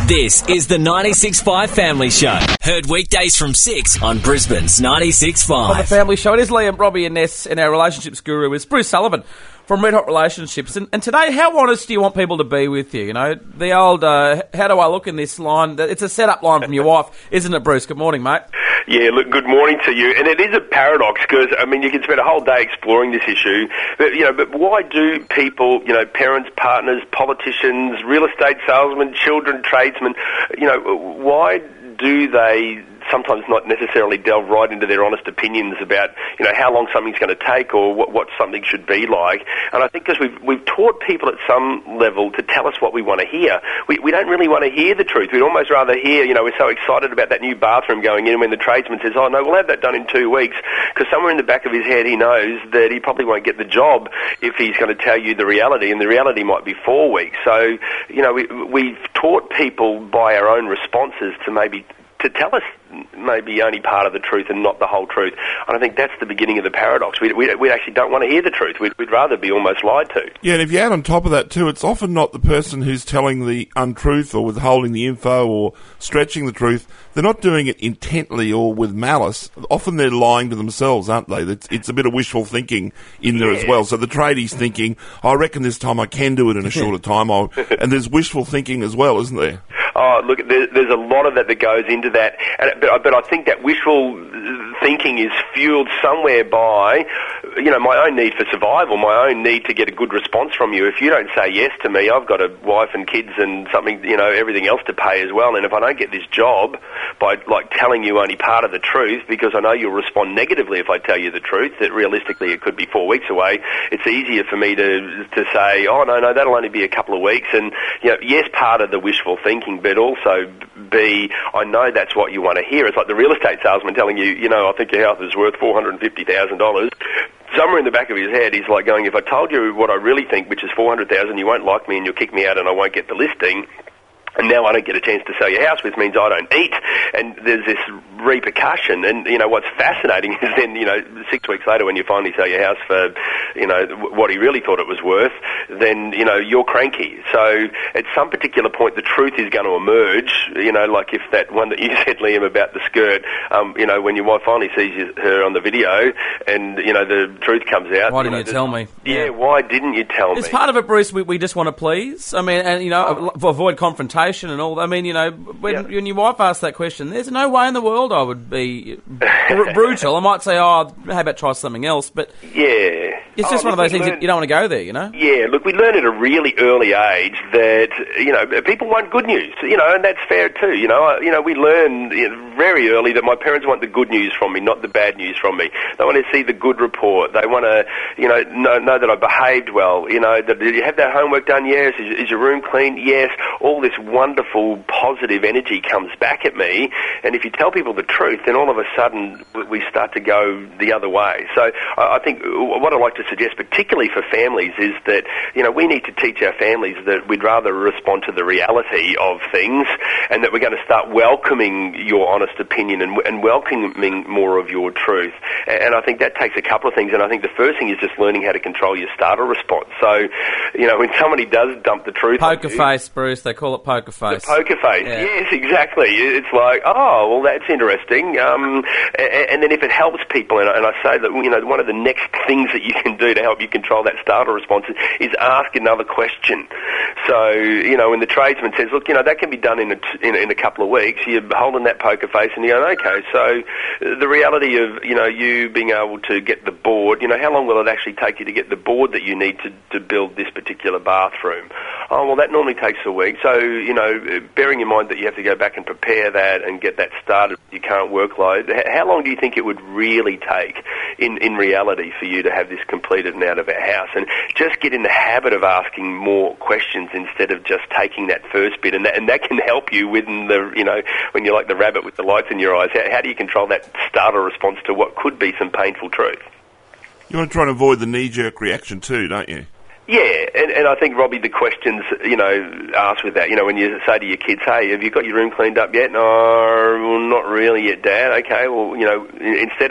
This is the 96.5 Family Show. Heard weekdays from 6 on Brisbane's 96.5. On the Family Show, it is Liam, Robbie and Ness, and our relationships guru is Bruce Sullivan from Red Hot Relationships. And today, how honest do you want people to be with you? You know, the old, how do I look in this line? It's a set-up line from your wife, isn't it, Bruce? Good morning, mate. Yeah, look, good morning to you. And it is a paradox because, I mean, you can spend a whole day exploring this issue. But why do people, parents, partners, politicians, real estate salesmen, children, tradesmen, why do they sometimes not necessarily delve right into their honest opinions about, how long something's going to take or what something should be like? And I think because we've taught people at some level to tell us what we want to hear. We don't really want to hear the truth. We'd almost rather hear, we're so excited about that new bathroom going in when the tradesman says, oh, no, we'll have that done in 2 weeks, because somewhere in the back of his head he knows that he probably won't get the job if he's going to tell you the reality, and the reality might be 4 weeks. So, we've taught people by our own responses to tell us maybe only part of the truth and not the whole truth. And I think that's the beginning of the paradox. We actually don't want to hear the truth. We'd rather be almost lied to. Yeah, and if you add on top of that too, it's often not the person who's telling the untruth or withholding the info or stretching the truth. They're not doing it intently or with malice. Often they're lying to themselves, aren't they? It's a bit of wishful thinking in there as well. So the tradie's thinking, I reckon this time I can do it in a shorter time. And there's wishful thinking as well, isn't there? Oh, look, there's a lot of that goes into that. But I think that wishful thinking is fueled somewhere by, my own need for survival, my own need to get a good response from you. If you don't say yes to me, I've got a wife and kids and something, everything else to pay as well. And if I don't get this job by, telling you only part of the truth, because I know you'll respond negatively if I tell you the truth, that realistically it could be 4 weeks away, it's easier for me to say, oh, no, that'll only be a couple of weeks. And, yes, part of the wishful thinking, but also B, I know that's what you want to hear. It's like the real estate salesman telling you, I think your house is worth $450,000. Somewhere in the back of his head, he's like going, if I told you what I really think, which is $400,000, you won't like me and you'll kick me out and I won't get the listing. And now I don't get a chance to sell your house, which means I don't eat. And there's this repercussion. And, what's fascinating is then, 6 weeks later when you finally sell your house for, what he really thought it was worth, then, you're cranky. So at some particular point, the truth is going to emerge, like if that one that you said, Liam, about the skirt, when your wife finally sees her on the video and, the truth comes out. Why didn't you tell me? Yeah, why didn't you tell me? It's part of it, Bruce, we just want to please. I mean, and, avoid confrontation and all. I mean, when your wife asks that question, there's no way in the world I would be brutal. I might say, oh, how about try something else? But yeah, it's just one of those things that you don't want to go there, Yeah, look, we learn at a really early age that, people want good news, and that's fair too. We learn very early that my parents want the good news from me, not the bad news from me. They want to see the good report. They want to, know that I behaved well. Did you have that homework done? Yes. Is your room clean? Yes. All this wonderful positive energy comes back at me, and if you tell people the truth, then all of a sudden we start to go the other way. So I think what I'd like to suggest, particularly for families, is that we need to teach our families that we'd rather respond to the reality of things, and that we're going to start welcoming your honest opinion and welcoming more of your truth. And I think that takes a couple of things, and I think the first thing is just learning how to control your startle response. So when somebody does dump the truth poker face, Bruce, they call it poker face. The poker face, yeah. Yes, exactly. It's like, oh, well, that's interesting. And then if it helps people, and I say that, one of the next things that you can do to help you control that startle response is ask another question. So, when the tradesman says, look, that can be done in a couple of weeks, you're holding that poker face and you're going, okay, so the reality of, you being able to get the board, how long will it actually take you to get the board that you need to build this particular bathroom? Oh, well, that normally takes a week. So, bearing in mind that you have to go back and prepare that and get that started with your current workload, how long do you think it would really take in reality for you to have this completed and out of our house? And just get in the habit of asking more questions instead of just taking that first bit. And that can help you when you're like the rabbit with the lights in your eyes. How do you control that startle response to what could be some painful truth? You want to try and avoid the knee-jerk reaction too, don't you? Yeah, and I think, Robbie, the questions, asked with that, when you say to your kids, hey, have you got your room cleaned up yet? No, well, not really yet, Dad. Okay, well, instead of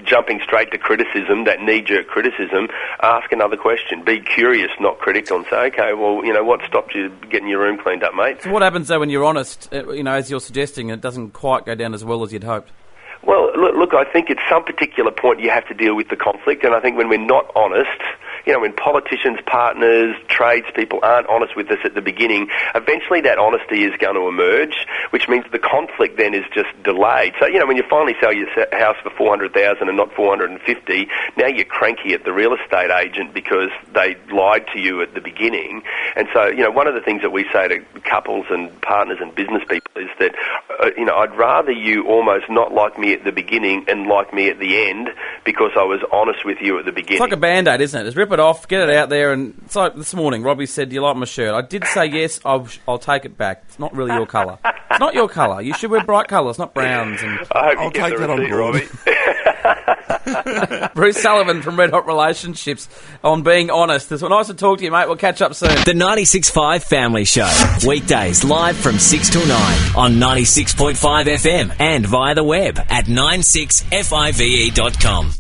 jumping straight to criticism, that knee-jerk criticism, ask another question. Be curious, not critical, and say, okay, well, what stopped you getting your room cleaned up, mate? So what happens, though, when you're honest, as you're suggesting, it doesn't quite go down as well as you'd hoped? Well, look, I think at some particular point you have to deal with the conflict, and I think when we're not honest, when politicians, partners, tradespeople aren't honest with us at the beginning, eventually that honesty is going to emerge, which means the conflict then is just delayed. So, when you finally sell your house for $400,000 and not $450,000, now you're cranky at the real estate agent because they lied to you at the beginning. And so, one of the things that we say to couples and partners and business people is that, I'd rather you almost not like me at the beginning and like me at the end because I was honest with you at the beginning. It's like a Band-Aid, isn't it? Just rip it off, get it out there, and it's like this morning, Robbie said, do you like my shirt? I did say yes, I'll take it back. It's not really your colour. It's not your colour. You should wear bright colours, not browns. And I hope I'll you get take the that on receipt, board. Robbie. Bruce Sullivan from Red Hot Relationships on being honest. It's nice to talk to you, mate. We'll catch up soon. The 96.5 Family Show. Weekdays live from 6 till 9 on 96.5 FM and via the web at 96five.com.